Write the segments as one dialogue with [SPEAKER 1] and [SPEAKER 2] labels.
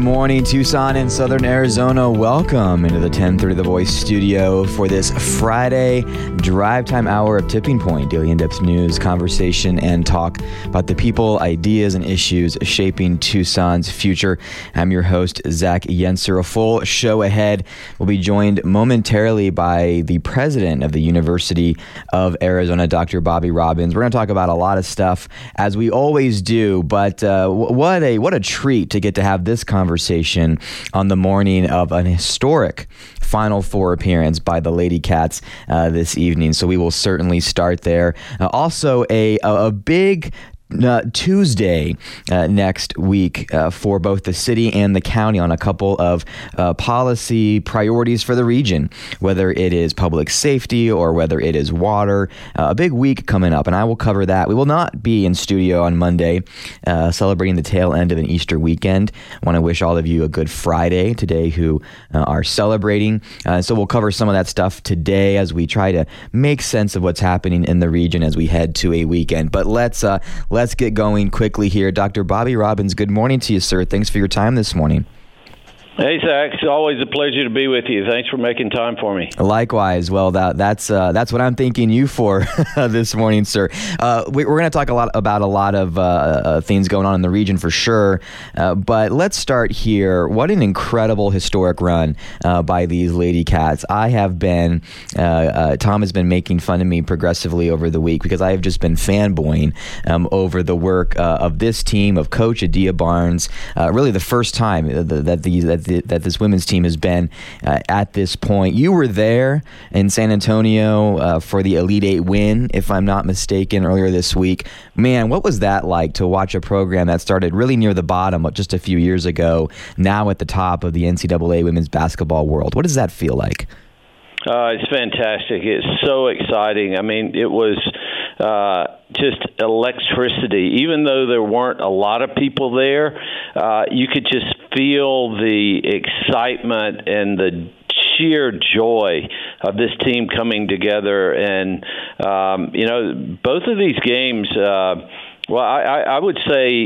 [SPEAKER 1] morning, Tucson and Southern Arizona. Welcome into the 1030 The Voice studio for this Friday drive time hour of Tipping Point, daily in-depth news, conversation, and talk about the people, ideas, and issues shaping Tucson's future. I'm your host, Zach Yenser. A full show ahead. We'll be joined momentarily by the president of the University of Arizona, Dr. Bobby Robbins. We're going to talk about a lot of stuff, as we always do, but what a treat to get to have this conversation on the morning of an historic Final Four appearance by the Lady Cats this evening. So we will certainly start there. Also, a big Tuesday next week for both the city and the county on a couple of policy priorities for the region, whether it is public safety or whether it is water. A big week coming up, and I will cover that. We will not be in studio on Monday, celebrating the tail end of an Easter weekend. I want to wish all of you a good Friday today who are celebrating. So we'll cover some of that stuff today as we try to make sense of what's happening in the region as we head to a weekend. But let's get going quickly here. Dr. Bobby Robbins, good morning to you, sir. Thanks for your time this morning.
[SPEAKER 2] Hey, Zach. It's always a pleasure to be with you. Thanks for making time for me.
[SPEAKER 1] Likewise. Well, that's what I'm thanking you for this morning, sir. We're going to talk about a lot of things going on in the region for sure. But let's start here. What an incredible historic run by these Lady Cats. I have been, Tom has been making fun of me progressively over the week because I have just been fanboying over the work of this team, of Coach Adia Barnes. Really the first time that this women's team has been at this point. You were there in San Antonio for the Elite Eight win, if I'm not mistaken, earlier this week. Man, what was that like to watch a program that started really near the bottom just a few years ago, now at the top of the NCAA women's basketball world? What does that feel like?
[SPEAKER 2] It's fantastic. It's so exciting. I mean, it was just electricity. Even though there weren't a lot of people there, you could just feel the excitement and the sheer joy of this team coming together. And, both of these games, well, I would say,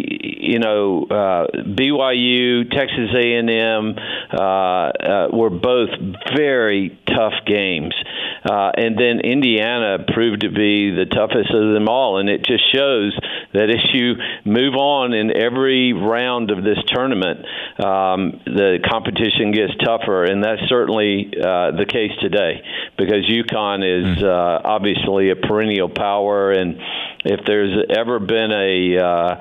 [SPEAKER 2] BYU, Texas A&M were both very tough games. And then Indiana proved to be the toughest of them all. And it just shows that as you move on in every round of this tournament, the competition gets tougher. And that's certainly the case today, because UConn is obviously a perennial power. And if there's ever been a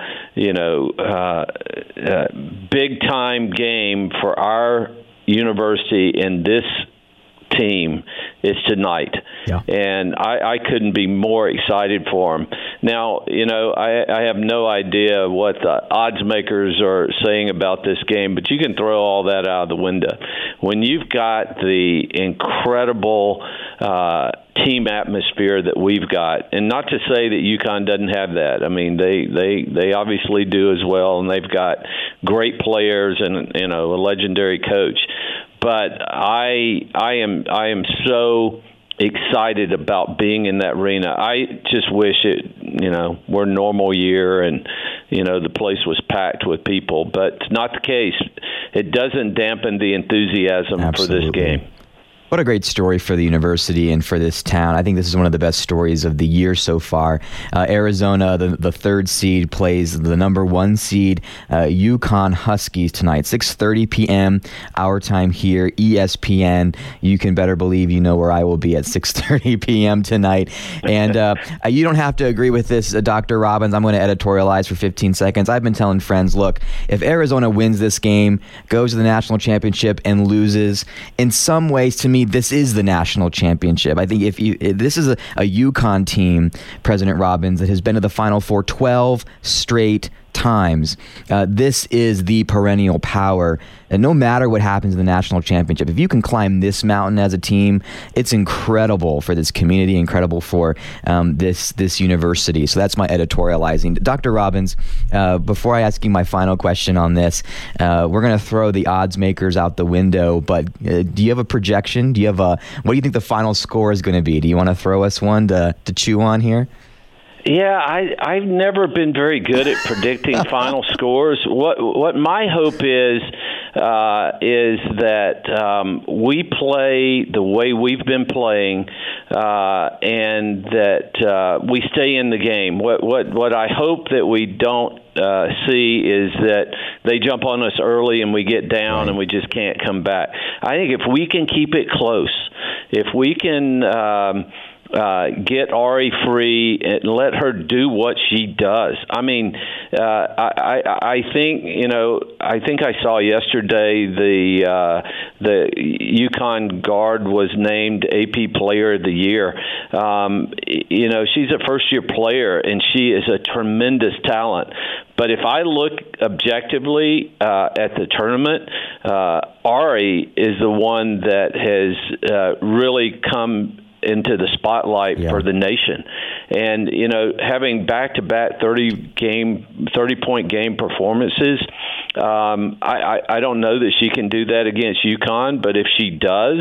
[SPEAKER 2] big time game for our university in this team, is tonight. Yeah. And I couldn't be more excited for them. Now, I have no idea what the odds makers are saying about this game, but you can throw all that out of the window. When you've got the incredible team atmosphere that we've got, and not to say that UConn doesn't have that. I mean, they obviously do as well, and they've got great players and a legendary coach. But I am so excited about being in that arena. I just wish it, were a normal year and, the place was packed with people. But it's not the case. It doesn't dampen the enthusiasm
[SPEAKER 1] Absolutely.
[SPEAKER 2] For this game.
[SPEAKER 1] What a great story for the university and for this town. I think this is one of the best stories of the year so far. Arizona, the third seed, plays the number one seed, UConn Huskies tonight, 6:30 p.m. our time here, ESPN. You can better believe you know where I will be at 6:30 p.m. tonight. And you don't have to agree with this, Dr. Robbins. I'm going to editorialize for 15 seconds. I've been telling friends, look, if Arizona wins this game, goes to the national championship, and loses, in some ways, to me, this is the national championship. I think if this is a UConn team, President Robbins, that has been to the Final Four 12 straight times. This is the perennial power. And no matter what happens in the national championship, if you can climb this mountain as a team, it's incredible for this community, incredible for this university. So that's my editorializing. Dr. Robbins, before I ask you my final question on this, we're going to throw the odds makers out the window, but do you have a projection? What do you think the final score is going to be? Do you want to throw us one to chew on here?
[SPEAKER 2] Yeah, I've never been very good at predicting final scores. What my hope is that we play the way we've been playing, and that we stay in the game. What I hope that we don't see is that they jump on us early and we get down and we just can't come back. I think if we can keep it close, if we can get Ari free and let her do what she does. I mean, I think I saw yesterday the UConn guard was named AP Player of the Year. She's a first-year player and she is a tremendous talent. But if I look objectively at the tournament, Ari is the one that has really come into the spotlight for the nation. And, having back-to-back 30-point game performances, I don't know that she can do that against UConn, but if she does,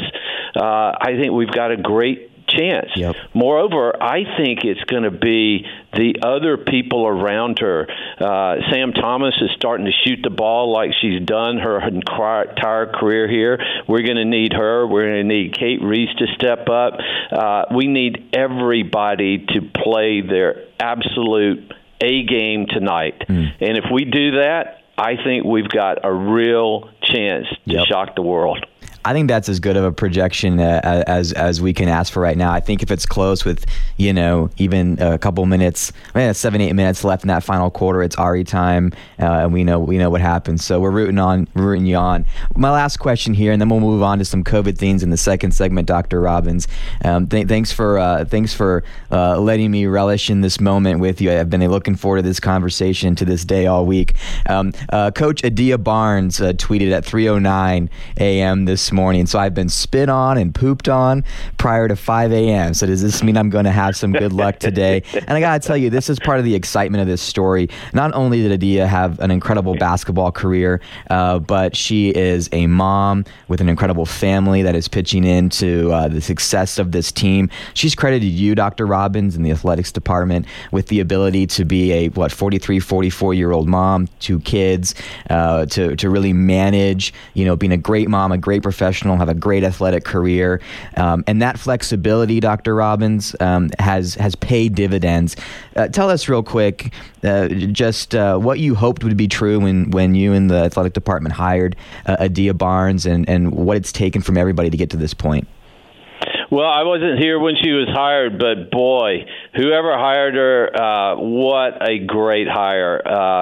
[SPEAKER 2] I think we've got a great chance. Yep. Moreover, I think it's going to be the other people around her. Sam Thomas is starting to shoot the ball like she's done her entire career here. We're going to need her. We're going to need Kate Reese to step up. We need everybody to play their absolute A game tonight. And if we do that, I think we've got a real chance to shock the world.
[SPEAKER 1] I think that's as good of a projection as we can ask for right now. I think if it's close with, even a couple minutes, 7-8 minutes left in that final quarter, it's Ari time, and we know what happens. So we're rooting you on. My last question here, and then we'll move on to some COVID things in the second segment, Dr. Robbins. Thanks for letting me relish in this moment with you. I've been looking forward to this conversation to this day all week. Coach Adia Barnes tweeted at 3:09 a.m. this morning. So I've been spit on and pooped on prior to 5 a.m. So does this mean I'm going to have some good luck today? And I got to tell you, this is part of the excitement of this story. Not only did Adia have an incredible basketball career, but she is a mom with an incredible family that is pitching into the success of this team. She's credited you, Dr. Robbins, in the athletics department with the ability to be a 43, 44-year-old mom, 2 kids, to really manage, being a great mom, a great professional, have a great athletic career, and that flexibility, Dr. Robbins, has paid dividends. Tell us real quick, just what you hoped would be true when you and the athletic department hired Adia Barnes, and what it's taken from everybody to get to this point.
[SPEAKER 2] Well, I wasn't here when she was hired, but boy, whoever hired her, what a great hire.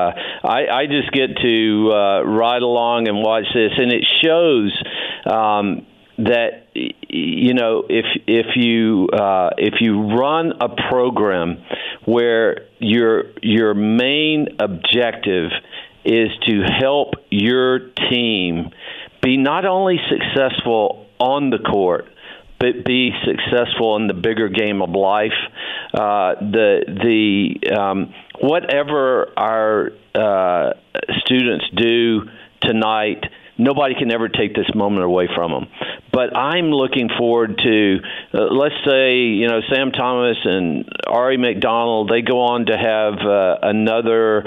[SPEAKER 2] I just get to ride along and watch this, and it shows that if you run a program where your main objective is to help your team be not only successful on the court, but be successful in the bigger game of life. Whatever our students do tonight, nobody can ever take this moment away from them. But I'm looking forward to, let's say, Sam Thomas and Ari McDonald, they go on to have another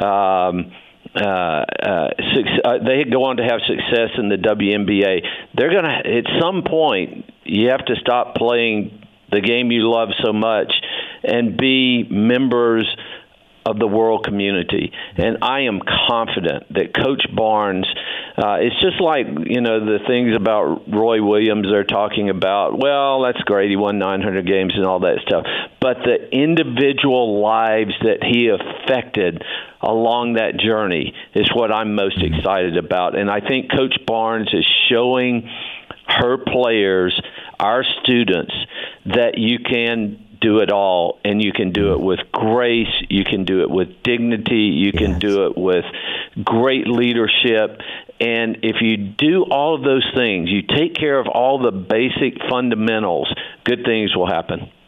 [SPEAKER 2] they go on to have success in the WNBA. They're going to, at some point, you have to stop playing the game you love so much and be members of the world community. And I am confident that Coach Barnes, it's just like, the things about Roy Williams they're talking about. Well, that's great. He won 900 games and all that stuff. But the individual lives that he affected along that journey is what I'm most excited about. And I think Coach Barnes is showing her players, our students, that you can do it all, and you can do it with grace, you can do it with dignity, you can do it with great leadership. And if you do all of those things, you take care of all the basic fundamentals, good things will happen.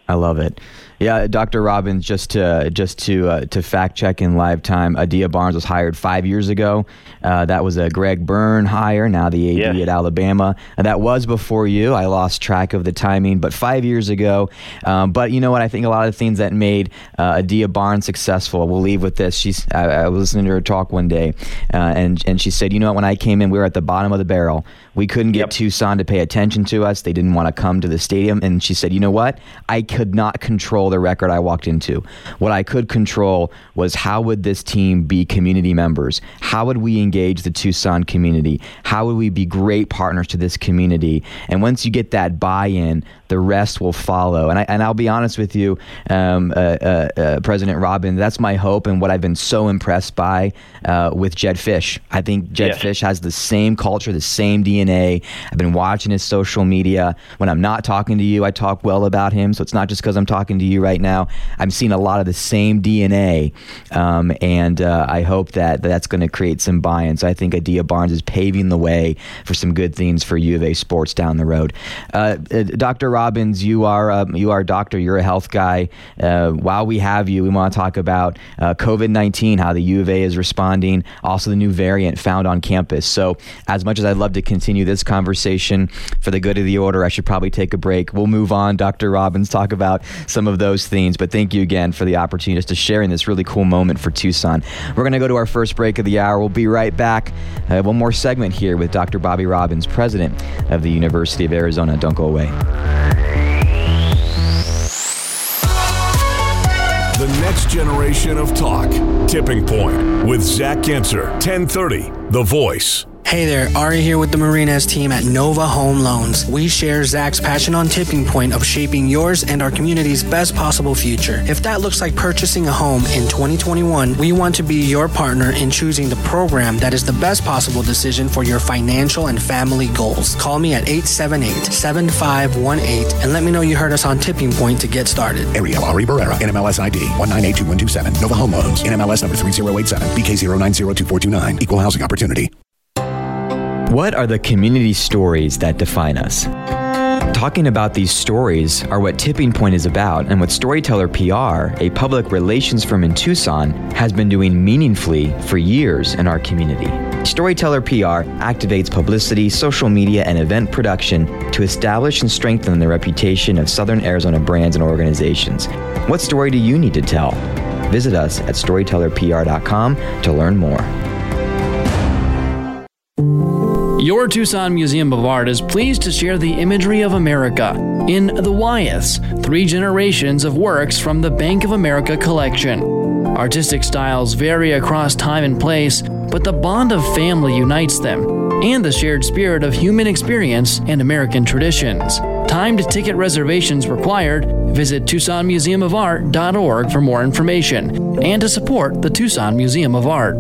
[SPEAKER 1] I love it. Yeah, Dr. Robbins, just to fact check in live time, Adia Barnes was hired 5 years ago. That was a Greg Byrne hire, now the AD at Alabama. That was before you. I lost track of the timing, but 5 years ago. But you know what? I think a lot of things that made Adia Barnes successful, we'll leave with this. I was listening to her talk one day, and she said, you know what, when I came in, we were at the bottom of the barrel. We couldn't get Tucson to pay attention to us. They didn't want to come to the stadium. And she said, you know what? I could not control the record I walked into. What I could control was how would this team be community members? How would we engage the Tucson community? How would we be great partners to this community? And once you get that buy-in, the rest will follow. And I'll be honest with you, President Robin, that's my hope and what I've been so impressed by with Jedd Fisch. I think Jedd Fisch has the same culture, the same DNA. I've been watching his social media. When I'm not talking to you, I talk well about him. So it's not just because I'm talking to you right now. I'm seeing a lot of the same DNA. And I hope that that's going to create some buy-in. So I think Adia Barnes is paving the way for some good things for U of A sports down the road. Dr. Robbins, you are a doctor. You're a health guy. While we have you, we want to talk about COVID-19, how the U of A is responding, also the new variant found on campus. So as much as I'd love to continue this conversation, for the good of the order, I should probably take a break. We'll move on, Dr. Robbins, talk about some of those things. But thank you again for the opportunity just to share in this really cool moment for Tucson. We're going to go to our first break of the hour. We'll be right back. One more segment here with Dr. Bobby Robbins, president of the University of Arizona. Don't go away.
[SPEAKER 3] The next generation of talk. Tipping Point with Zach Genser. 1030, The Voice.
[SPEAKER 4] Hey there, Ari here with the Marinas team at Nova Home Loans. We share Zach's passion on Tipping Point of shaping yours and our community's best possible future. If that looks like purchasing a home in 2021, we want to be your partner in choosing the program that is the best possible decision for your financial and family goals. Call me at 878-7518 and let me know you heard us on Tipping Point to get started.
[SPEAKER 5] Ariel Ari Barrera, NMLS ID 1982127. Nova Home Loans, NMLS number 3087, BK0902429. Equal housing opportunity.
[SPEAKER 1] What are the community stories that define us? Talking about these stories are what Tipping Point is about, and what Storyteller PR, a public relations firm in Tucson, has been doing meaningfully for years in our community. Storyteller PR activates publicity, social media, and event production to establish and strengthen the reputation of Southern Arizona brands and organizations. What story do you need to tell? Visit us at storytellerpr.com to learn more.
[SPEAKER 6] Your Tucson Museum of Art is pleased to share the imagery of America in The Wyeths, 3 generations of works from the Bank of America collection. Artistic styles vary across time and place, but the bond of family unites them, and the shared spirit of human experience and American traditions. Timed ticket reservations required. Visit TucsonMuseumofArt.org for more information and to support the Tucson Museum of Art.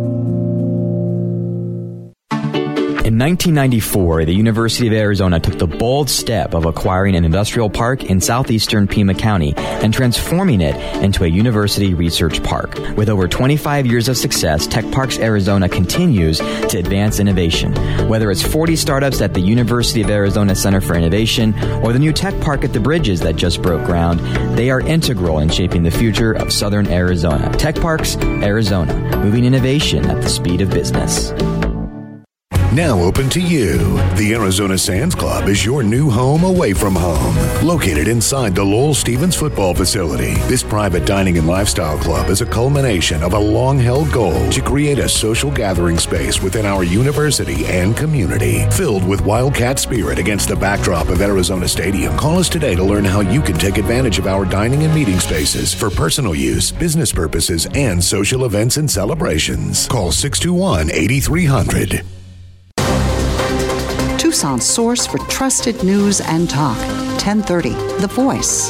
[SPEAKER 1] In 1994, the University of Arizona took the bold step of acquiring an industrial park in southeastern Pima County and transforming it into a university research park. With over 25 years of success, Tech Parks Arizona continues to advance innovation. Whether it's 40 startups at the University of Arizona Center for Innovation or the new tech park at the Bridges that just broke ground, they are integral in shaping the future of Southern Arizona. Tech Parks Arizona, moving innovation at the speed of business.
[SPEAKER 5] Now open to you. The Arizona Sands Club is your new home away from home. Located inside the Lowell Stevens football facility, this private dining and lifestyle club is a culmination of a long-held goal to create a social gathering space within our university and community. Filled with Wildcat spirit against the backdrop of Arizona Stadium, call us today to learn how you can take advantage of our dining and meeting spaces for personal use, business purposes, and social events and celebrations. Call 621-8300.
[SPEAKER 7] Tucson's source for trusted news and talk. 1030, The Voice.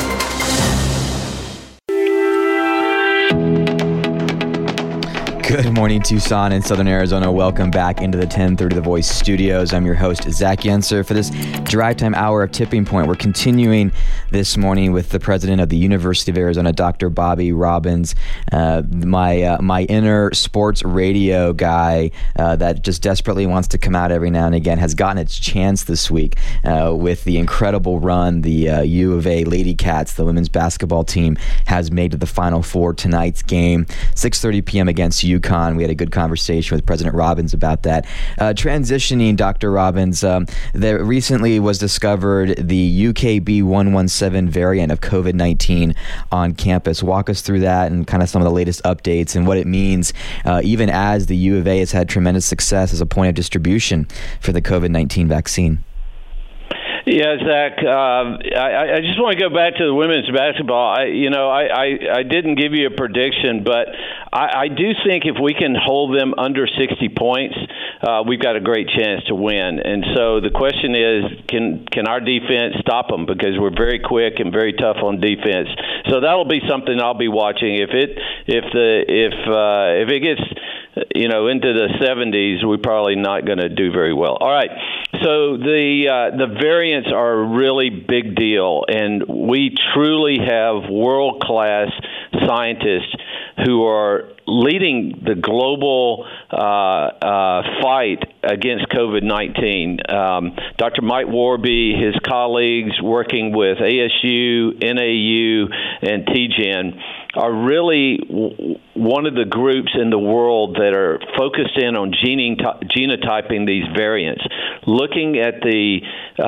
[SPEAKER 1] Good morning, Tucson and Southern Arizona. Welcome back into the 1030 The Voice studios. I'm your host, Zach Yenser. For this drive time hour of Tipping Point, we're continuing this morning with the president of the University of Arizona, Dr. Bobby Robbins, my inner sports radio guy that just desperately wants to come out every now and again, has gotten its chance this week with the incredible run the U of A Lady Cats, the women's basketball team, has made to the Final Four. Tonight's game, 6:30 p.m. against UConn. We had a good conversation with President Robbins about that. Transitioning, Dr. Robbins, there recently was discovered the UKB117 variant of COVID-19 on campus. Walk us through that and kind of some of the latest updates and what it means, even as the U of A has had tremendous success as a point of distribution for the COVID-19 vaccine.
[SPEAKER 2] Yeah, Zach, I just want to go back to the women's basketball. I didn't give you a prediction, but I do think if we can hold them under 60 points, we've got a great chance to win. And so the question is, can our defense stop them? Because we're very quick and very tough on defense. So that'll be something I'll be watching. If it gets into the 70s, we're probably not going to do very well. All right. So the variants are a really big deal, and we truly have world-class scientists who are leading the global fight against COVID-19. Dr. Mike Warby, his colleagues working with ASU, NAU, and TGen are really one of the groups in the world that are focused in on genotyping these variants, looking at the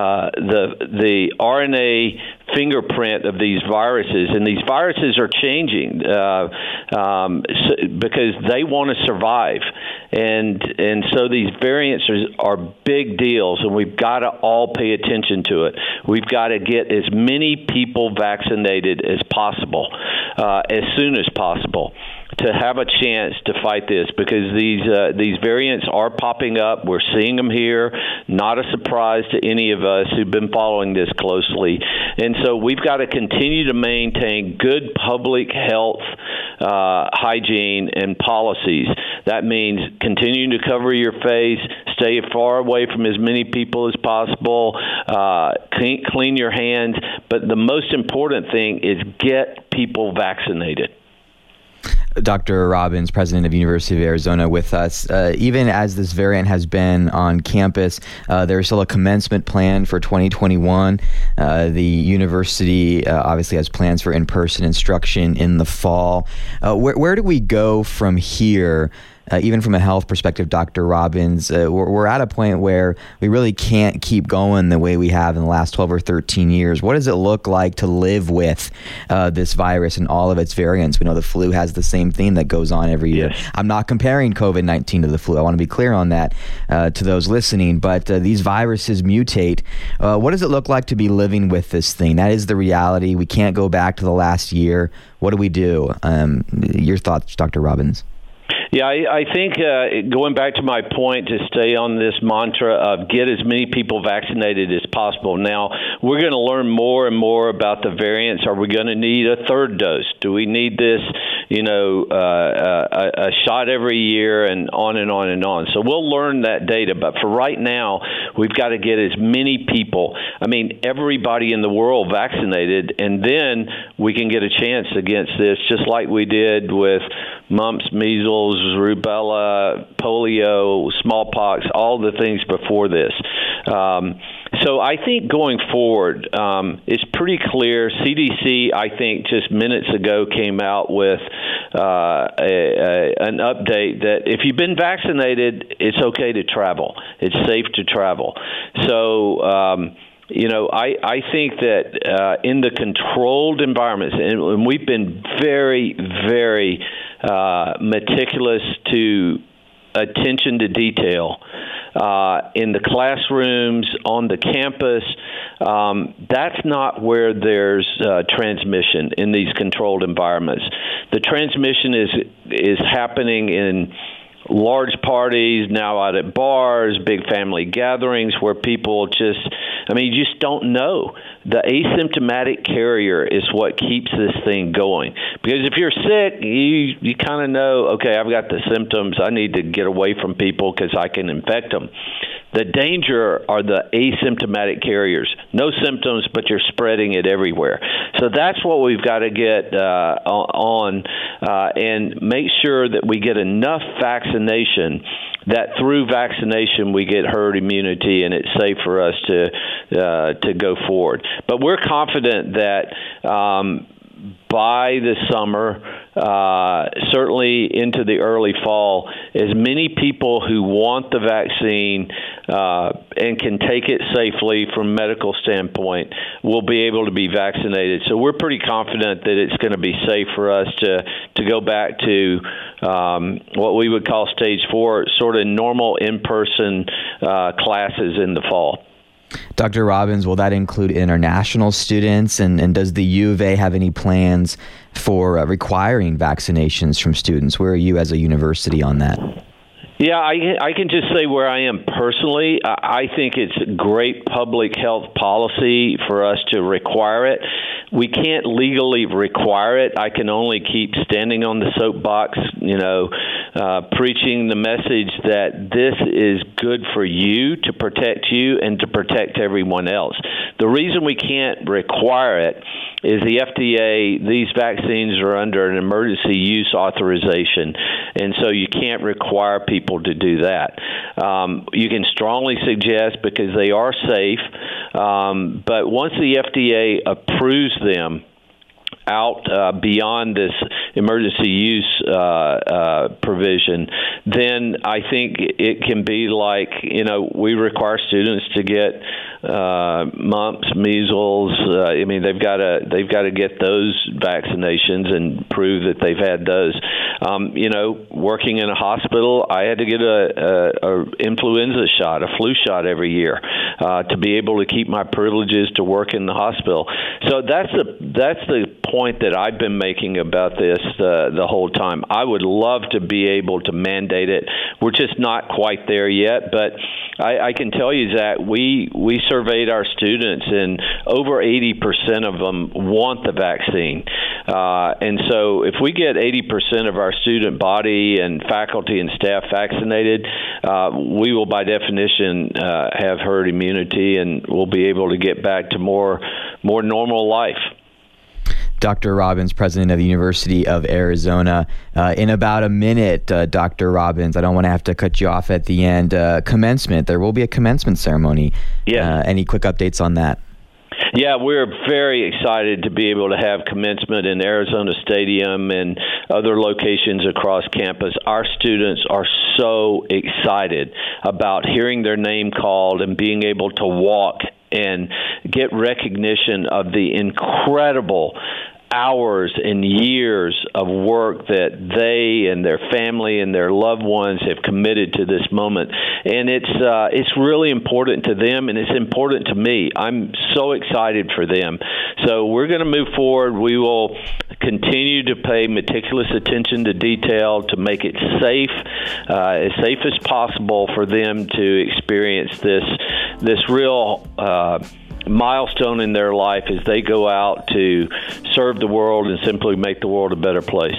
[SPEAKER 2] RNA fingerprint of these viruses, and these viruses are changing because they want to survive, and so these variants are big deals, and we've got to all pay attention to it. We've got to get as many people vaccinated as possible, as soon as possible, to have a chance to fight this, because these variants are popping up. We're seeing them here. Not a surprise to any of us who've been following this closely. And so we've got to continue to maintain good public health hygiene and policies. That means continuing to cover your face, stay far away from as many people as possible, clean your hands. But the most important thing is get people vaccinated.
[SPEAKER 1] Dr. Robbins, president of University of Arizona, with us. Even as this variant has been on campus, there's still a commencement plan for 2021. The university obviously has plans for in-person instruction in the fall. Where do we go from here? Even from a health perspective, Dr. Robbins, we're at a point where we really can't keep going the way we have in the last 12 or 13 years. What does it look like to live with this virus and all of its variants? We know the flu has the same theme that goes on every year. Yes. I'm not comparing COVID-19 to the flu. I want to be clear on that to those listening. But these viruses mutate. What does it look like to be living with this thing? That is the reality. We can't go back to the last year. What do we do? Your thoughts, Dr. Robbins?
[SPEAKER 2] Yeah, I think going back to my point to stay on this mantra of get as many people vaccinated as possible. Now, we're going to learn more and more about the variants. Are we going to need a third dose? Do we need this, a shot every year, and on and on and on? So we'll learn that data. But for right now, we've got to get as many people, everybody in the world vaccinated, and then we can get a chance against this, just like we did with mumps, measles, rubella, polio, smallpox, all the things before this. So I think going forward, it's pretty clear. CDC, I think, just minutes ago came out with an update that if you've been vaccinated, it's okay to travel. It's safe to travel. So, I think that in the controlled environments, and we've been very, very meticulous to attention to detail in the classrooms, on the campus. That's not where there's transmission in these controlled environments. The transmission is happening in large parties, now out at bars, big family gatherings where people you just don't know. The asymptomatic carrier is what keeps this thing going. Because if you're sick, you kind of know, okay, I've got the symptoms. I need to get away from people because I can infect them. The danger are the asymptomatic carriers. No symptoms, but you're spreading it everywhere. So that's what we've got to get on and make sure that we get enough vaccination that through vaccination we get herd immunity and it's safe for us to go forward. But we're confident that by the summer, certainly into the early fall, as many people who want the vaccine and can take it safely from a medical standpoint will be able to be vaccinated. So we're pretty confident that it's going to be safe for us to go back to what we would call stage 4, sort of normal in-person classes in the fall.
[SPEAKER 1] Dr. Robbins, will that include international students? And does the U of A have any plans for requiring vaccinations from students? Where are you as a university on that?
[SPEAKER 2] Yeah, I can just say where I am personally. I think it's great public health policy for us to require it. We can't legally require it. I can only keep standing on the soapbox, preaching the message that this is good for you, to protect you and to protect everyone else. The reason we can't require it is the FDA, these vaccines are under an emergency use authorization, and so you can't require people to do that. You can strongly suggest because they are safe, but once the FDA approves them out beyond this emergency use provision, then I think it can be like, we require students to get mumps, measles. They've got to get those vaccinations and prove that they've had those. Working in a hospital, I had to get a influenza shot, a flu shot every year to be able to keep my privileges to work in the hospital. So that's the point that I've been making about this the whole time. I would love to be able to mandate it. We're just not quite there yet, but I can tell you, Zach, we surveyed our students, and over 80% of them want the vaccine. And so if we get 80% of our student body and faculty and staff vaccinated, we will by definition have herd immunity, and we'll be able to get back to more normal life.
[SPEAKER 1] Dr. Robbins, president of the University of Arizona. In about a minute, Dr. Robbins, I don't want to have to cut you off at the end. Commencement, there will be a commencement ceremony.
[SPEAKER 2] Yeah.
[SPEAKER 1] Any quick updates on that?
[SPEAKER 2] Yeah, we're very excited to be able to have commencement in Arizona Stadium and other locations across campus. Our students are so excited about hearing their name called and being able to walk and get recognition of the incredible hours and years of work that they and their family and their loved ones have committed to this moment. And it's really important to them, and it's important to me. I'm so excited for them. So we're going to move forward. We will continue to pay meticulous attention to detail to make it safe as possible for them to experience this real milestone in their life as they go out to serve the world and simply make the world a better place.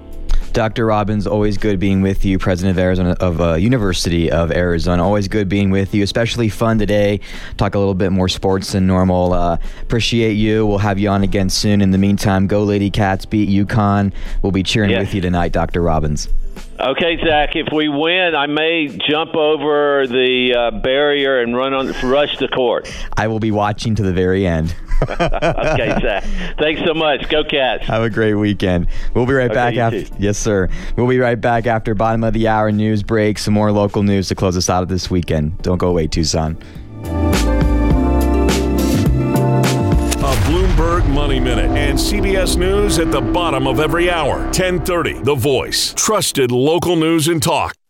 [SPEAKER 1] Dr. Robbins, always good being with you, president of University of Arizona. Always good being with you, especially fun today. Talk a little bit more sports than normal. Appreciate you. We'll have you on again soon. In the meantime, go Lady Cats, beat UConn. We'll be cheering with you tonight, Dr. Robbins.
[SPEAKER 2] Okay, Zach, if we win, I may jump over the barrier and rush the court.
[SPEAKER 1] I will be watching to the very end.
[SPEAKER 2] Okay, Zach. Thanks so much. Go Cats.
[SPEAKER 1] Have a great weekend. We'll be right back after. Yes, sir. We'll be right back after bottom of the hour news break. Some more local news to close us out of this weekend. Don't go away, Tucson.
[SPEAKER 3] Bloomberg Money Minute and CBS News at the bottom of every hour. 10:30, The Voice. Trusted local news and talk.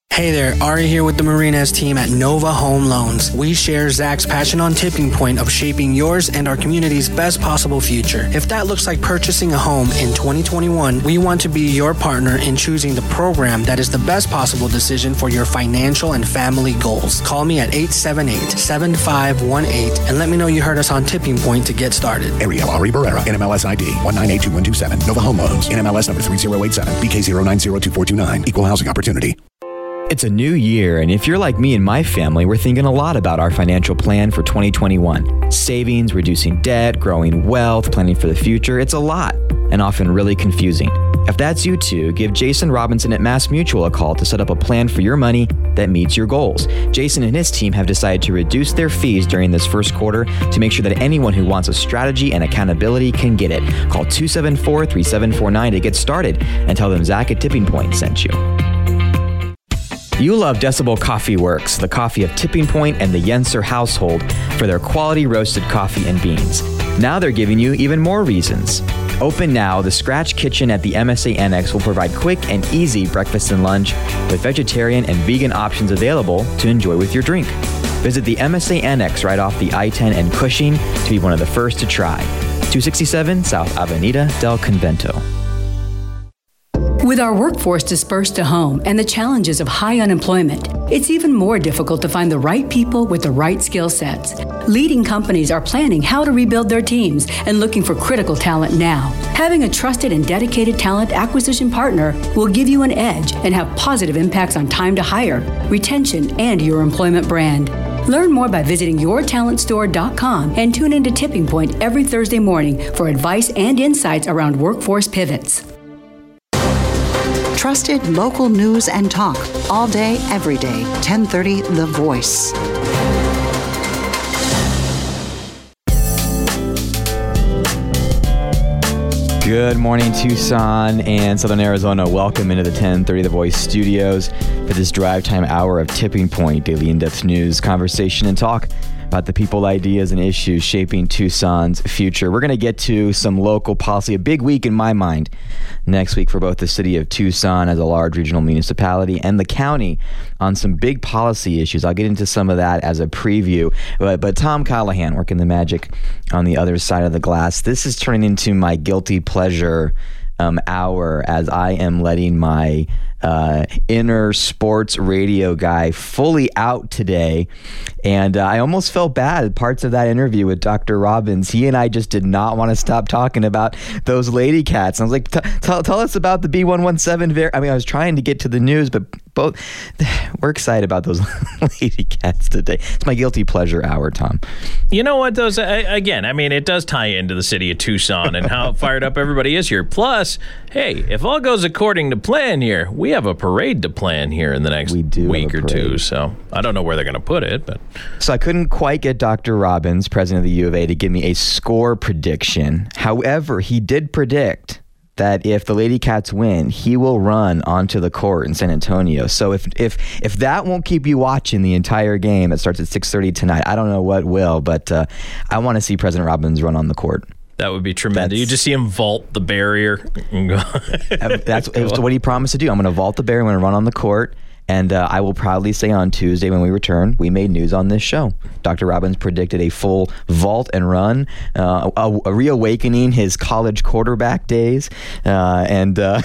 [SPEAKER 4] Hey there, Ari here with the Marinez team at Nova Home Loans. We share Zach's passion on Tipping Point of shaping yours and our community's best possible future. If that looks like purchasing a home in 2021, we want to be your partner in choosing the program that is the best possible decision for your financial and family goals. Call me at 878-7518 and let me know you heard us on Tipping Point to get started.
[SPEAKER 5] Ariel Ari Barrera, NMLS ID 1982127. Nova Home Loans, NMLS number 3087, BK0902429. Equal housing opportunity.
[SPEAKER 1] It's a new year, and if you're like me and my family, we're thinking a lot about our financial plan for 2021. Savings, reducing debt, growing wealth, planning for the future. It's a lot, and often really confusing. If that's you too, give Jason Robinson at Mass Mutual a call to set up a plan for your money that meets your goals. Jason and his team have decided to reduce their fees during this first quarter to make sure that anyone who wants a strategy and accountability can get it. Call 274-3749 to get started and tell them Zach at Tipping Point sent you. You love Decibel Coffee Works, the coffee of Tipping Point and the Yenser household, for their quality roasted coffee and beans. Now they're giving you even more reasons. Open now, the Scratch Kitchen at the MSA Annex will provide quick and easy breakfast and lunch with vegetarian and vegan options available to enjoy with your drink. Visit the MSA Annex right off the I-10 and Cushing to be one of the first to try. 267 South Avenida del Convento.
[SPEAKER 8] With our workforce dispersed to home and the challenges of high unemployment, it's even more difficult to find the right people with the right skill sets. Leading companies are planning how to rebuild their teams and looking for critical talent now. Having a trusted and dedicated talent acquisition partner will give you an edge and have positive impacts on time to hire, retention, and your employment brand. Learn more by visiting yourtalentstore.com and tune into Tipping Point every Thursday morning for advice and insights around workforce pivots.
[SPEAKER 7] Trusted local news and talk all day, every day. 1030 The Voice.
[SPEAKER 1] Good morning, Tucson and Southern Arizona. Welcome into the 1030 The Voice studios for this drive time hour of Tipping Point, daily in-depth news, conversation, and talk about the people, ideas, and issues shaping Tucson's future. We're going to get to some local policy, a big week in my mind, next week for both the city of Tucson as a large regional municipality and the county on some big policy issues. I'll get into some of that as a preview. But Tom Callahan working the magic on the other side of the glass. This is turning into my guilty pleasure hour as I am letting my inner sports radio guy fully out today. And I almost felt bad. Parts of that interview with Dr. Robbins, he and I just did not want to stop talking about those lady cats. And I was like, tell us about the B117. I was trying to get to the news, but we're excited about those lady cats today. It's my guilty pleasure hour, Tom.
[SPEAKER 9] You know what, those, again, it does tie into the city of Tucson and how fired up everybody is here. Plus, hey, if all goes according to plan here, we have a parade to plan here in the next week or two. So I don't know where they're going to put it, but.
[SPEAKER 1] So I couldn't quite get Dr. Robbins, president of the U of A, to give me a score prediction. However, he did predict that if the Lady Cats win, he will run onto the court in San Antonio. So if that won't keep you watching the entire game, it starts at 6:30 tonight. I don't know what will, but I want to see President Robbins run on the court.
[SPEAKER 9] That would be tremendous. You just see him vault the barrier.
[SPEAKER 1] That's what he promised to do. I'm going to vault the barrier. I'm going to run on the court. And I will proudly say on Tuesday when we return, we made news on this show. Dr. Robbins predicted a full vault and run, reawakening his college quarterback days. But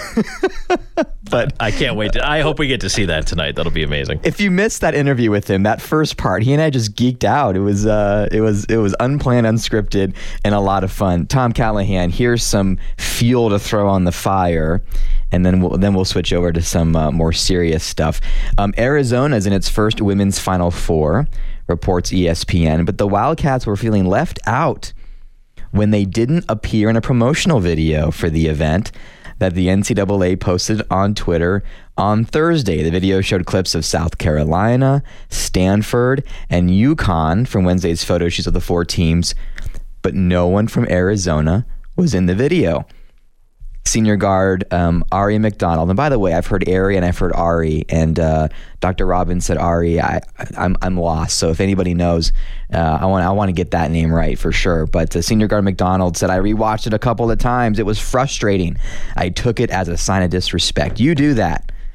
[SPEAKER 9] I can't wait. I hope we get to see that tonight. That'll be amazing.
[SPEAKER 1] If you missed that interview with him, that first part, he and I just geeked out. It was unplanned, unscripted, and a lot of fun. Tom Callahan, here's some fuel to throw on the fire. And then we'll switch over to some more serious stuff. Arizona is in its first women's Final Four, reports ESPN, but the Wildcats were feeling left out when they didn't appear in a promotional video for the event that the NCAA posted on Twitter on Thursday. The video showed clips of South Carolina, Stanford, and UConn from Wednesday's photo shoots of the four teams, but no one from Arizona was in the video. Senior guard Ari McDonald, and by the way, I've heard Ari and I've heard Ari, and Dr. Robbins said Ari. I'm lost, so if anybody knows, I want to get that name right for sure. But senior guard McDonald said, I rewatched it a couple of times. It was frustrating. I took it as a sign of disrespect. You do that.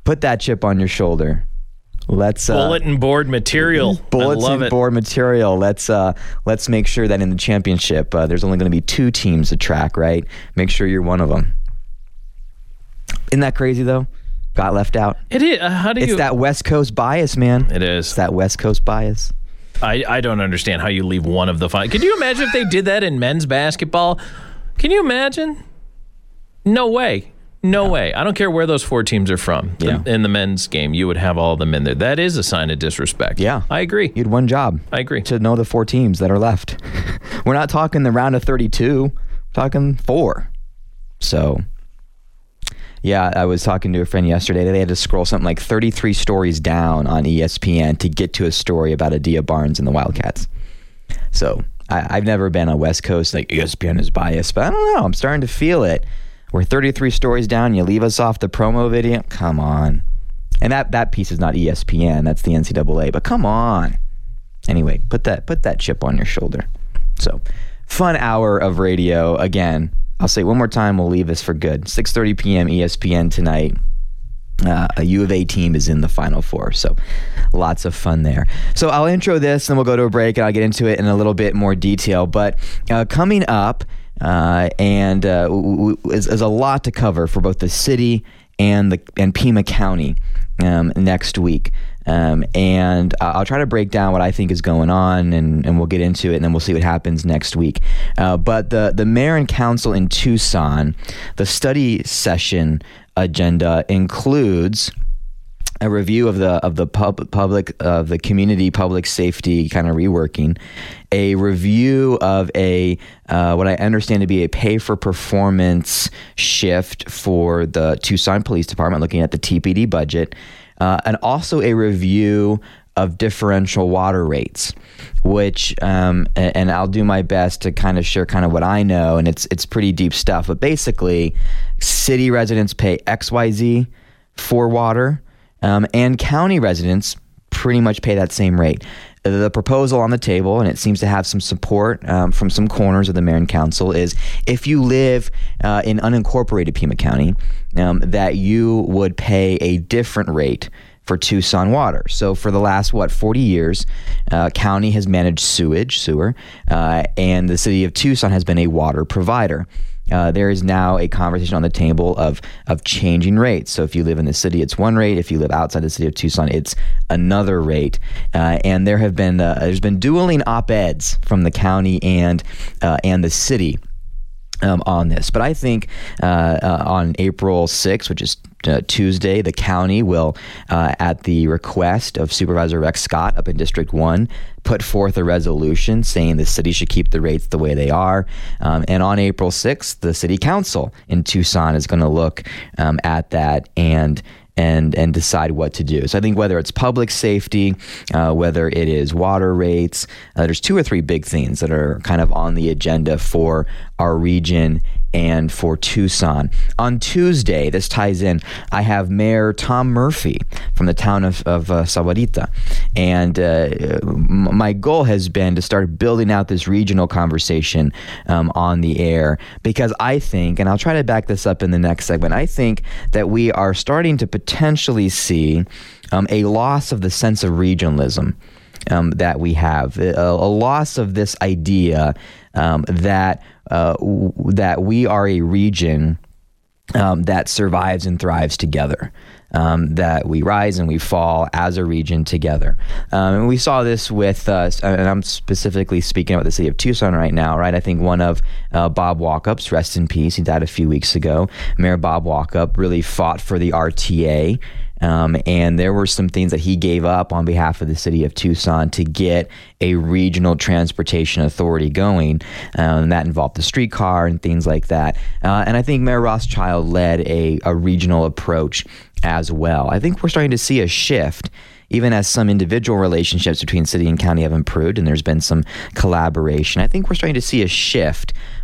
[SPEAKER 1] put that chip on your shoulder. Let's
[SPEAKER 9] bulletin board material.
[SPEAKER 1] Bulletin board material. Let's make sure that in the championship, there's only going to be 2 teams to track, right? Make sure you're one of them. Isn't that crazy though? Got left out.
[SPEAKER 9] It is.
[SPEAKER 1] It's that West Coast bias, man.
[SPEAKER 9] It is.
[SPEAKER 1] It's that West Coast bias.
[SPEAKER 9] I don't understand how you leave one of the 5. Could you imagine if they did that in men's basketball? Can you imagine? No way. No way. I don't care where those 4 teams are from. In the men's game, you would have all of them in there. That is a sign of disrespect.
[SPEAKER 1] Yeah.
[SPEAKER 9] I agree.
[SPEAKER 1] You had one job.
[SPEAKER 9] I agree.
[SPEAKER 1] To know the 4 teams that are left. We're not talking the round of 32. We're talking 4. So, yeah, I was talking to a friend yesterday. They had to scroll something like 33 stories down on ESPN to get to a story about Adia Barnes and the Wildcats. So, I've never been on West Coast, like ESPN is biased, but I don't know. I'm starting to feel it. We're 33 stories down. You leave us off the promo video? Come on. And that piece is not ESPN. That's the NCAA. But come on. Anyway, put that chip on your shoulder. So, fun hour of radio. Again, I'll say it one more time. We'll leave this for good. 6:30 p.m. ESPN tonight. A U of A team is in the Final Four. So, lots of fun there. So, I'll intro this, and we'll go to a break, and I'll get into it in a little bit more detail. But coming up, is a lot to cover for both the city and Pima County next week. And I'll try to break down what I think is going on, and we'll get into it, and then we'll see what happens next week. But the mayor and council in Tucson, the study session agenda includes a review of the community public safety kind of reworking, a review of what I understand to be a pay for performance shift for the Tucson Police Department, looking at the TPD budget, and also a review of differential water rates, which and I'll do my best to kind of share kind of what I know, and it's pretty deep stuff. But basically, city residents pay XYZ for water. And county residents pretty much pay that same rate. The proposal on the table, and it seems to have some support from some corners of the mayor and council, is if you live in unincorporated Pima County, that you would pay a different rate for Tucson water. So for the last, 40 years, county has managed sewer, and the city of Tucson has been a water provider. There is now a conversation on the table of changing rates. So if you live in the city, it's one rate. If you live outside the city of Tucson, it's another rate. And there's been dueling op-eds from the county and the city on this. But I think on April 6th, which is Tuesday, the county will, at the request of Supervisor Rex Scott up in District 1, put forth a resolution saying the city should keep the rates the way they are. And on April 6th, the city council in Tucson is going to look at that and decide what to do. So I think whether it's public safety, whether it is water rates, there's 2 or 3 big things that are kind of on the agenda for our region and for Tucson. On Tuesday, this ties in, I have Mayor Tom Murphy from the town of Sahuarita. And my goal has been to start building out this regional conversation on the air, because I think, and I'll try to back this up in the next segment, I think that we are starting to potentially see a loss of the sense of regionalism that we have, a loss of this idea that we are a region that survives and thrives together, that we rise and we fall as a region together. And we saw this with, and I'm specifically speaking about the city of Tucson right now, right? I think one of Bob Walkup's, rest in peace, he died a few weeks ago. Mayor Bob Walkup really fought for the RTA. And there were some things that he gave up on behalf of the city of Tucson to get a regional transportation authority going. And that involved the streetcar and things like that. And I think Mayor Rothschild led a regional approach as well. I think we're starting to see a shift, even as some individual relationships between city and county have improved and there's been some collaboration. I think we're starting to see a shift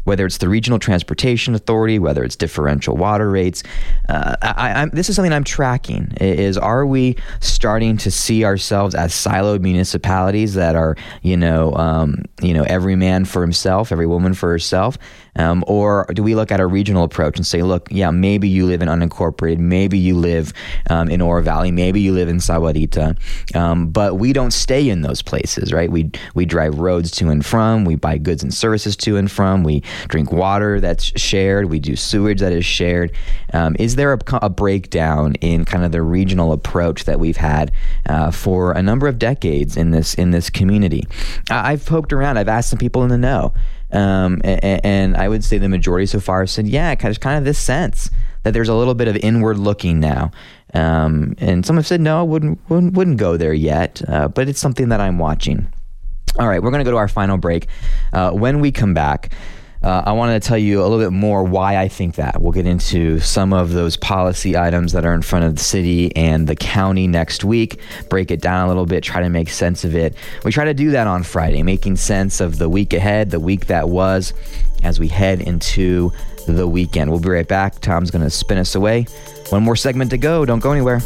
[SPEAKER 1] whether it's the Regional Transportation Authority, whether it's differential water rates. This is something I'm tracking, is are we starting to see ourselves as siloed municipalities that are, every man for himself, every woman for herself? Or do we look at a regional approach and say, look, yeah, maybe you live in unincorporated, maybe you live in Oro Valley, maybe you live in Sahuarita, but we don't stay in those places, right? We drive roads to and from, we buy goods and services to and from, we drink water that's shared, we do sewage that is shared. Is there a breakdown in kind of the regional approach that we've had for a number of decades in this community? I've poked around, I've asked some people in the know. And I would say the majority so far have said, yeah, there's kind of this sense that there's a little bit of inward looking now. And some have said, no, wouldn't go there yet. But it's something that I'm watching. All right, we're going to go to our final break. When we come back, I want to tell you a little bit more why I think that. We'll get into some of those policy items that are in front of the city and the county next week, break it down a little bit, try to make sense of it. We try to do that on Friday, making sense of the week ahead, the week that was, as we head into the weekend. We'll be right back. Tom's going to spin us away. One more segment to go. Don't go anywhere.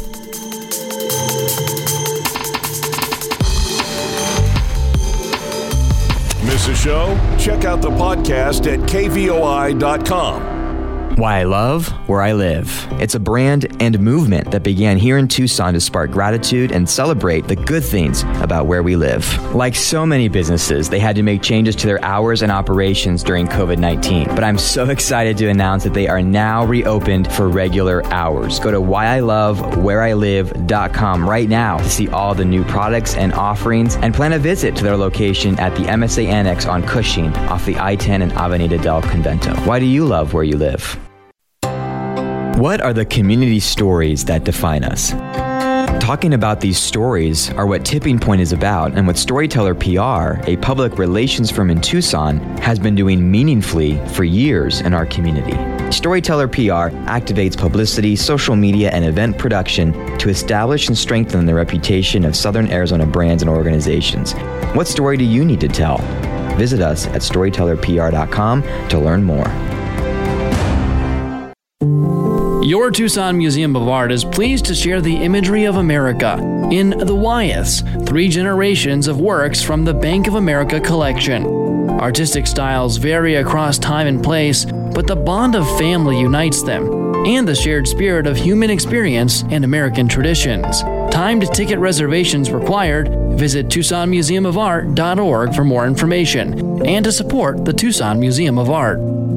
[SPEAKER 3] Miss a show? Check out the podcast at kvoi.com.
[SPEAKER 1] Why I love where I live. It's a brand and movement that began here in Tucson to spark gratitude and celebrate the good things about where we live. Like so many businesses, they had to make changes to their hours and operations during COVID-19. But I'm so excited to announce that they are now reopened for regular hours. Go to whyilovewhereilive.com right now to see all the new products and offerings and plan a visit to their location at the MSA Annex on Cushing off the I-10 and Avenida del Convento. Why do you love where you live? What are the community stories that define us? Talking about these stories are what Tipping Point is about, and what Storyteller PR, a public relations firm in Tucson, has been doing meaningfully for years in our community. Storyteller PR activates publicity, social media, and event production to establish and strengthen the reputation of Southern Arizona brands and organizations. What story do you need to tell? Visit us at storytellerpr.com to learn more.
[SPEAKER 6] Your Tucson Museum of Art is pleased to share the imagery of America in the Wyeths, 3 generations of works from the Bank of America collection. Artistic styles vary across time and place, but the bond of family unites them, and the shared spirit of human experience and American traditions. Timed ticket reservations required. Visit TucsonMuseumofArt.org for more information and to support the Tucson Museum of Art.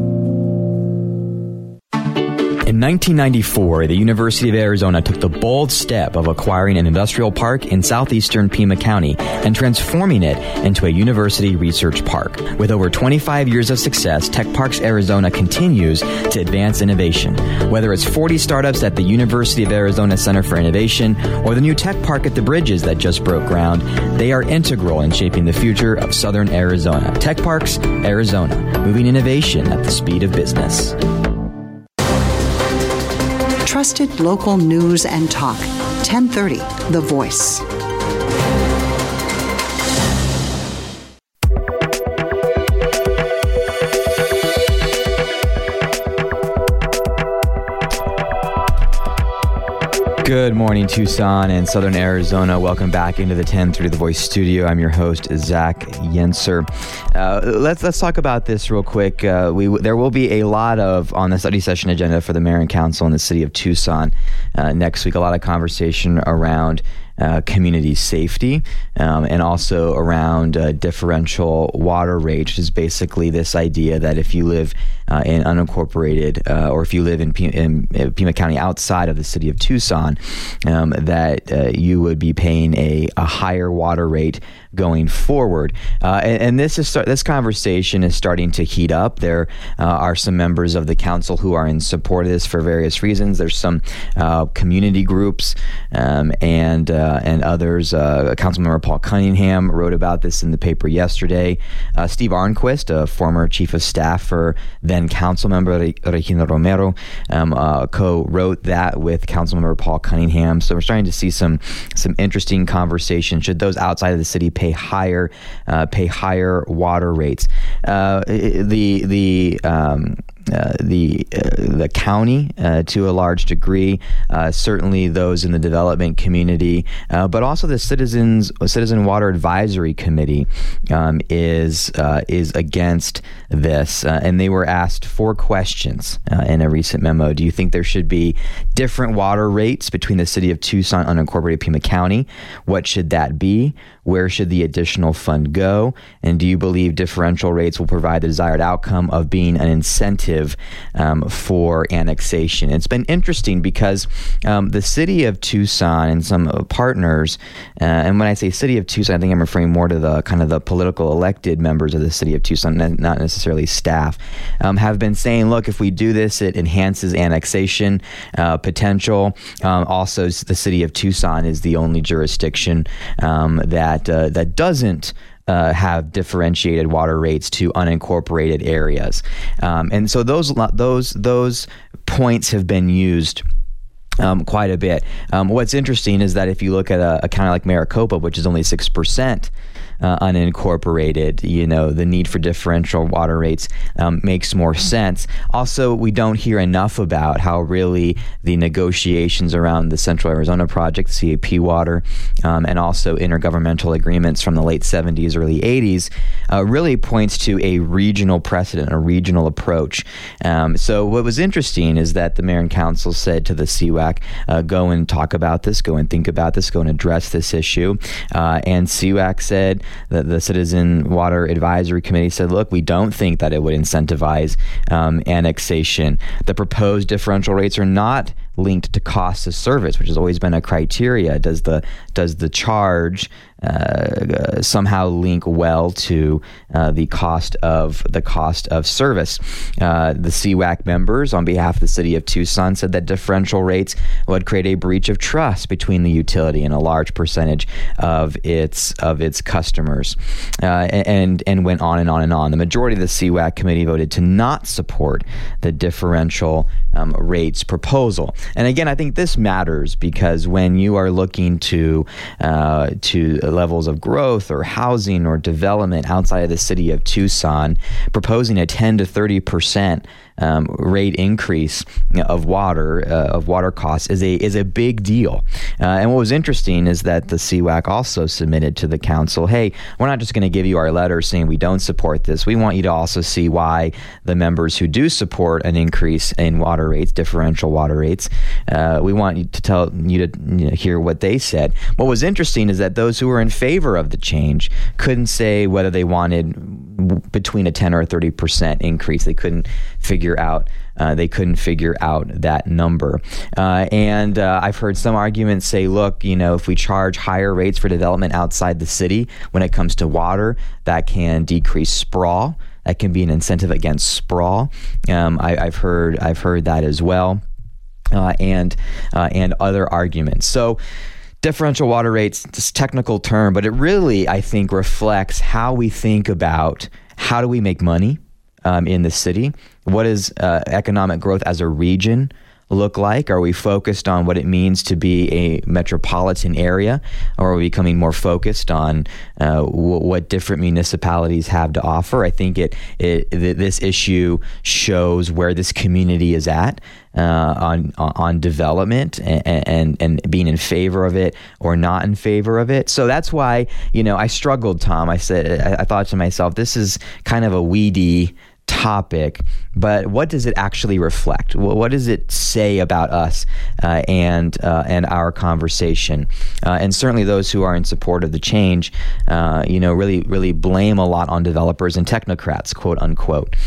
[SPEAKER 1] In 1994, the University of Arizona took the bold step of acquiring an industrial park in southeastern Pima County and transforming it into a university research park. With over 25 years of success, Tech Parks Arizona continues to advance innovation. Whether it's 40 startups at the University of Arizona Center for Innovation or the new Tech Park at the Bridges that just broke ground, they are integral in shaping the future of Southern Arizona. Tech Parks Arizona, moving innovation at the speed of business.
[SPEAKER 7] Trusted local news and talk. 1030 The Voice.
[SPEAKER 1] Good morning, Tucson and Southern Arizona. Welcome back into the 1030 The Voice studio. I'm your host, Zach Yenser. Let's talk about this real quick. There will be a lot on the study session agenda for the Mayor and Council in the city of Tucson next week. A lot of conversation around community safety and also around differential water rate, which is basically this idea that if you live in unincorporated or if you live in Pima County outside of the city of Tucson, that you would be paying a higher water rate going forward. And this conversation is starting to heat up. There are some members of the council who are in support of this for various reasons. There's some community groups and others. Councilmember Paul Cunningham wrote about this in the paper yesterday. Steve Arnquist, a former chief of staff for then Councilmember Regina Romero, co-wrote that with Councilmember Paul Cunningham. So we're starting to see some interesting conversations. Should those outside of the city pay pay higher water rates. The county, to a large degree, certainly those in the development community, but also the Citizen Water Advisory Committee is against this, and they were asked 4 questions in a recent memo. Do you think there should be different water rates between the city of Tucson, unincorporated Pima County? What should that be? Where should the additional fund go? And do you believe differential rates will provide the desired outcome of being an incentive for annexation? It's been interesting because the city of Tucson and some partners, and when I say city of Tucson, I think I'm referring more to the kind of the political elected members of the city of Tucson, not necessarily staff, have been saying, look, if we do this, it enhances annexation potential. Also, the city of Tucson is the only jurisdiction that doesn't have differentiated water rates to unincorporated areas, and so those points have been used quite a bit. What's interesting is that if you look at a county like Maricopa, which is only 6% unincorporated, the need for differential water rates makes more sense. Also, we don't hear enough about how really the negotiations around the Central Arizona Project, CAP Water, and also intergovernmental agreements from the late 70s, early 80s, really points to a regional precedent, a regional approach. So what was interesting is that the mayor and council said to the CWAC, go and talk about this, go and think about this, go and address this issue. And CWAC said, the Citizen Water Advisory Committee said, look, we don't think that it would incentivize annexation. The proposed differential rates are not linked to cost of service, which has always been a criteria. Does the charge somehow link well to the cost of service? The CWAC members, on behalf of the city of Tucson, said that differential rates would create a breach of trust between the utility and a large percentage of its customers, and went on and on and on. The majority of the CWAC committee voted to not support the differential rates proposal. And again, I think this matters because when you are looking to levels of growth or housing or development outside of the city of Tucson, proposing a 10 to 30% rate increase of water costs is a big deal. And what was interesting is that the CWAC also submitted to the council, hey, we're not just going to give you our letter saying we don't support this. We want you to also see why the members who do support an increase in water rates, differential water rates, we want you to tell you to hear what they said. What was interesting is that those who were in favor of the change couldn't say whether they wanted between a 10 or a 30% increase. They couldn't figure out that number. And I've heard some arguments say, look, if we charge higher rates for development outside the city when it comes to water, that can decrease sprawl. That can be an incentive against sprawl. I've heard that as well, and other arguments. So differential water rates, this technical term, but it really, I think, reflects how we think about how do we make money in the city. What does economic growth as a region look like? Are we focused on what it means to be a metropolitan area, or are we becoming more focused on what different municipalities have to offer? I think this issue shows where this community is at on development and being in favor of it or not in favor of it. So that's why I struggled, Tom. I thought to myself, this is kind of a weedy topic, but what does it actually reflect? What does it say about us and our conversation? And certainly those who are in support of the change, really blame a lot on developers and technocrats, quote unquote.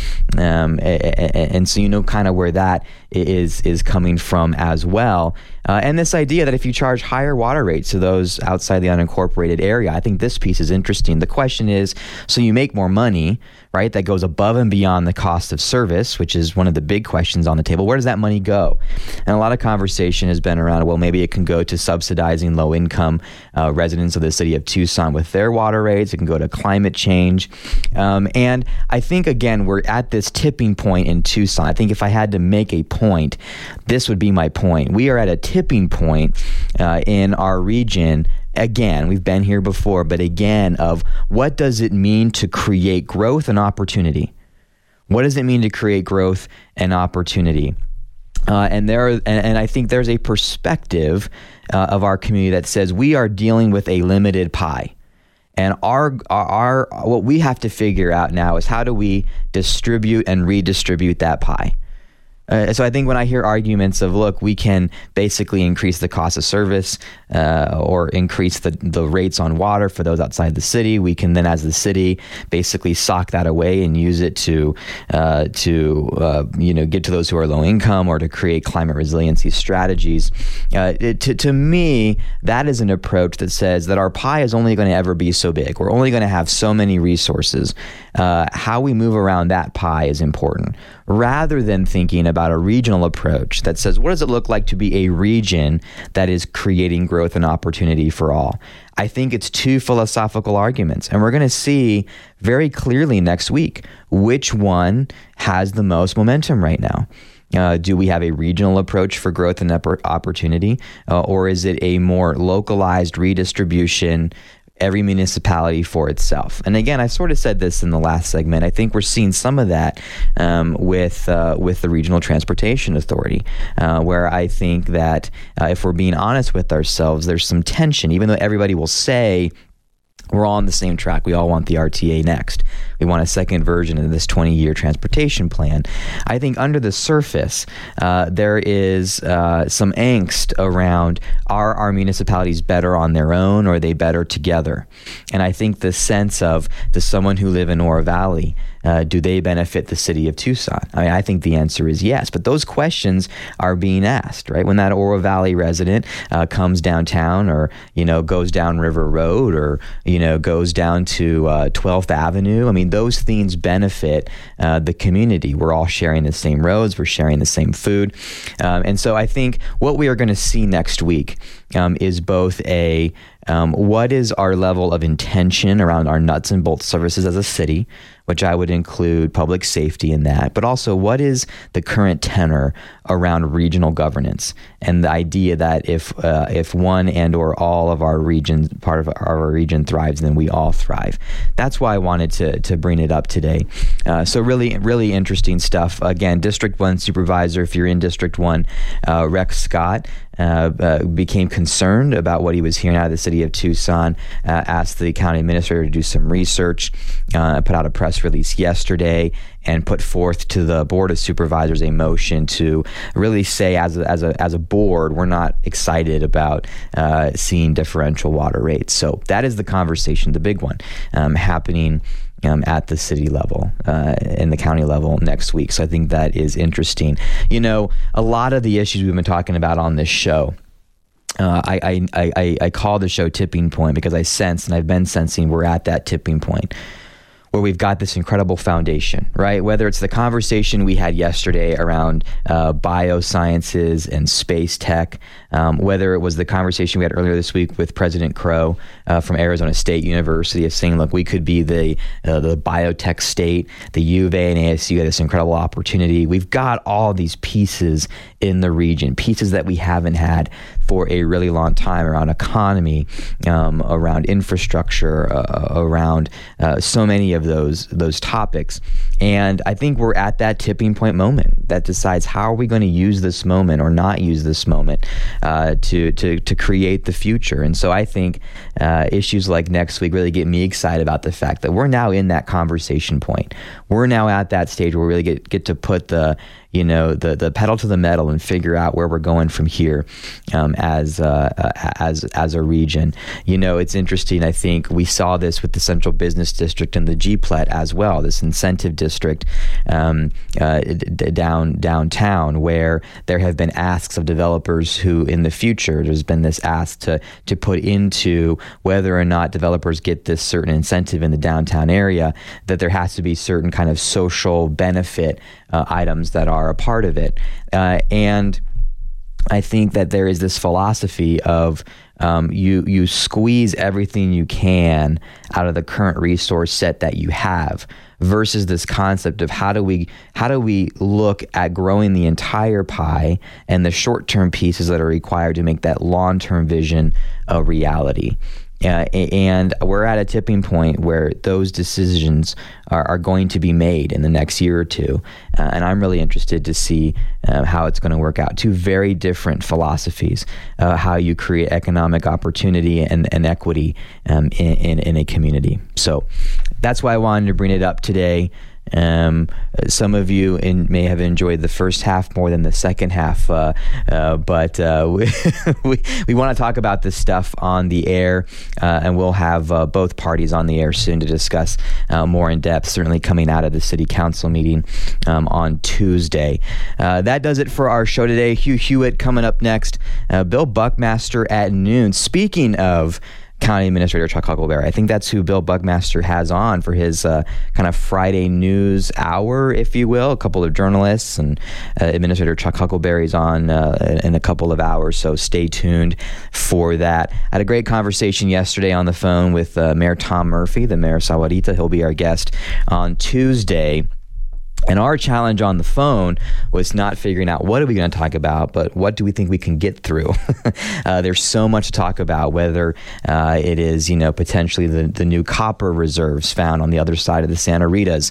[SPEAKER 1] And so kind of where that is coming from as well. And this idea that if you charge higher water rates to those outside the unincorporated area, I think this piece is interesting. The question is, so you make more money, right? That goes above and beyond the cost of service, which is one of the big questions on the table. Where does that money go? And a lot of conversation has been around, well, maybe it can go to subsidizing low-income residents of the city of Tucson with their water rates. It can go to climate change. And I think, again, we're at this tipping point in Tucson. I think if I had to make a point, this would be my point. We are at a tipping point in our region again, we've been here before, but again, of what does it mean to create growth and opportunity? What does it mean to create growth and opportunity? And I think there's a perspective of our community that says we are dealing with a limited pie. And our what we have to figure out now is how do we distribute and redistribute that pie? So I think when I hear arguments of, look, we can basically increase the cost of service or increase the rates on water for those outside the city, we can then, as the city, basically sock that away and use it to get to those who are low income or to create climate resiliency strategies. To me, that is an approach that says that our pie is only going to ever be so big. We're only going to have so many resources. How we move around that pie is important, rather than thinking about a regional approach that says, what does it look like to be a region that is creating growth and opportunity for all? I think it's two philosophical arguments, and we're going to see very clearly next week which one has the most momentum right now. Do we have a regional approach for growth and opportunity, or is it a more localized redistribution, every municipality for itself? And again, I sort of said this in the last segment. I think we're seeing some of that with the Regional Transportation Authority, where I think that if we're being honest with ourselves, there's some tension, even though everybody will say we're all on the same track. We all want the RTA next. We want a second version of this 20-year transportation plan. I think under the surface, there is some angst around, are our municipalities better on their own or are they better together? And I think the sense of, does someone who live in Oro Valley, do they benefit the city of Tucson? I mean, I think the answer is yes, but those questions are being asked, right? When that Oro Valley resident comes downtown or, goes down River Road or, goes down to 12th Avenue, I mean, those things benefit the community. We're all sharing the same roads. We're sharing the same food. And so I think what we are going to see next week is both what is our level of intention around our nuts and bolts services as a city, which I would include public safety in that, but also what is the current tenor around regional governance and the idea that if one and or all of our region, part of our region thrives, then we all thrive. That's why I wanted to bring it up today. So really, really interesting stuff. Again, District 1 Supervisor, if you're in District 1, Rex Scott, became concerned about what he was hearing out of the city of Tucson, asked the county administrator to do some research, put out a press release yesterday, and put forth to the Board of Supervisors a motion to really say, as a board, we're not excited about seeing differential water rates. So that is the conversation, the big one, happening at the city level and the county level next week. So I think that is interesting. A lot of the issues we've been talking about on this show, I call the show Tipping Point because I sense, and I've been sensing, we're at that tipping point where we've got this incredible foundation, right? Whether it's the conversation we had yesterday around biosciences and space tech, whether it was the conversation we had earlier this week with President Crow from Arizona State University of saying, look, we could be the biotech state, the U of A and ASU had this incredible opportunity. We've got all these pieces in the region, pieces that we haven't had for a really long time around economy, around infrastructure, around so many of those topics. And I think we're at that tipping point moment that decides how are we going to use this moment or not use this moment to create the future. And so I think issues like next week really get me excited about the fact that we're now in that conversation point. We're now at that stage where we really get to put the pedal to the metal and figure out where we're going from here as a region. It's interesting. I think we saw this with the Central Business District and the GPLET as well, this incentive district downtown, where there have been asks of developers who in the future, there's been this ask to put into whether or not developers get this certain incentive in the downtown area, that there has to be certain kind of social benefit items that are a part of it. And I think that there is this philosophy of you squeeze everything you can out of the current resource set that you have, versus this concept of how do we look at growing the entire pie and the short-term pieces that are required to make that long-term vision a reality. And we're at a tipping point where those decisions are going to be made in the next year or two. And I'm really interested to see how it's going to work out. Two very different philosophies, how you create economic opportunity and equity in a community. So that's why I wanted to bring it up today. Some of you may have enjoyed the first half more than the second half, but we want to talk about this stuff on the air, and we'll have both parties on the air soon to discuss more in depth, certainly coming out of the city council meeting on Tuesday. That does it for our show today. Hugh Hewitt coming up next, Bill Buckmaster at noon. Speaking of County Administrator Chuck Huckleberry, I think that's who Bill Buckmaster has on for his kind of Friday news hour, if you will. A couple of journalists, and Administrator Chuck Huckleberry's on in a couple of hours, so stay tuned for that. I had a great conversation yesterday on the phone with Mayor Tom Murphy, the mayor of Sahuarita. He'll be our guest on Tuesday. And our challenge on the phone was not figuring out what are we going to talk about, but what do we think we can get through? There's so much to talk about, whether it is, potentially the new copper reserves found on the other side of the Santa Ritas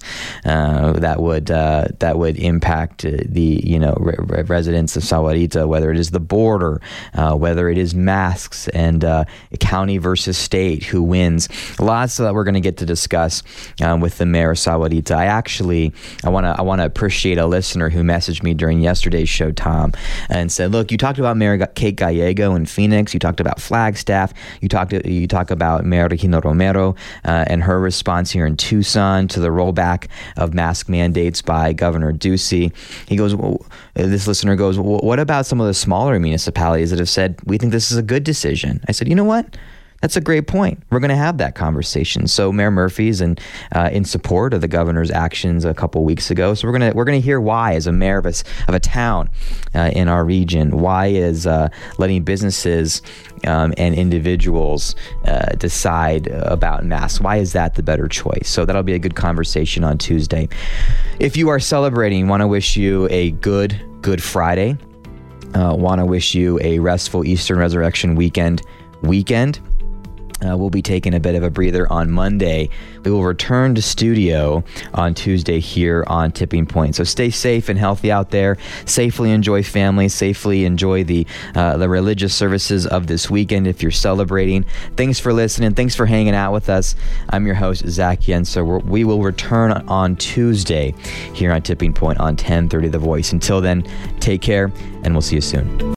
[SPEAKER 1] that would impact the residents of Sahuarita, whether it is the border, whether it is masks and county versus state, who wins. Lots that we're going to get to discuss with the mayor of Sahuarita. I want to appreciate a listener who messaged me during yesterday's show, Tom, and said, look, you talked about Mayor Kate Gallego in Phoenix, you talked about Flagstaff, you talk about Mayor Regina Romero and her response here in Tucson to the rollback of mask mandates by Governor Ducey. He goes, this listener goes, what about some of the smaller municipalities that have said, we think this is a good decision? I said, you know what? That's a great point. We're going to have that conversation. So Mayor Murphy's in support of the governor's actions a couple weeks ago. So we're going to hear why, as a mayor of a town in our region, why is letting businesses and individuals decide about masks. Why is that the better choice? So that'll be a good conversation on Tuesday. If you are celebrating, want to wish you a good Friday. Want to wish you a restful Eastern Resurrection weekend. We'll be taking a bit of a breather on Monday. We will return to studio on Tuesday here on Tipping Point. So stay safe and healthy out there. Safely enjoy family. Safely enjoy the religious services of this weekend if you're celebrating. Thanks for listening. Thanks for hanging out with us. I'm your host, Zach Yenser. We will return on Tuesday here on Tipping Point on 1030 The Voice. Until then, take care, and we'll see you soon.